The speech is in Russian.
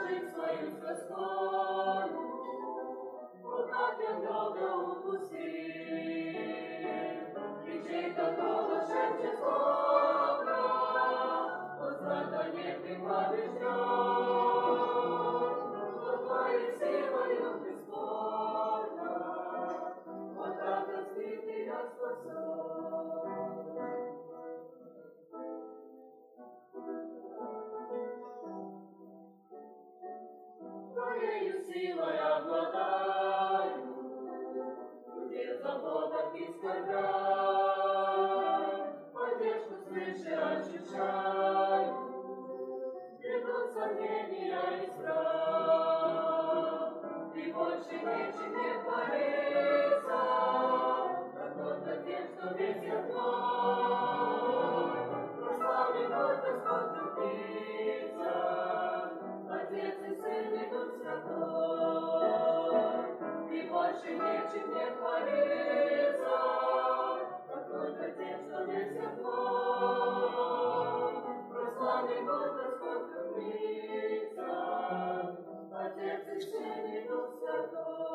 умножить свою заслугу, как я много упустил. Чей-то голос шепчет словно, возврата нет и побежден. Но твоей силою бесспорно, вот так разбитый я спасен. Твоею силой обладаю, где заботах и скорбях, поддержку свыше ощущаю, придут сомнения и страх. И больше нечем мне хвалиться, как только тем, что весь я твой. Прославлен мой Господь трудится, Отец и Сын и Дух Святой. И больше нечем мне хвалиться, как только тем, что весь я твой. Прославлен мой Господь трудится, Отец и Сын и Дух Святой.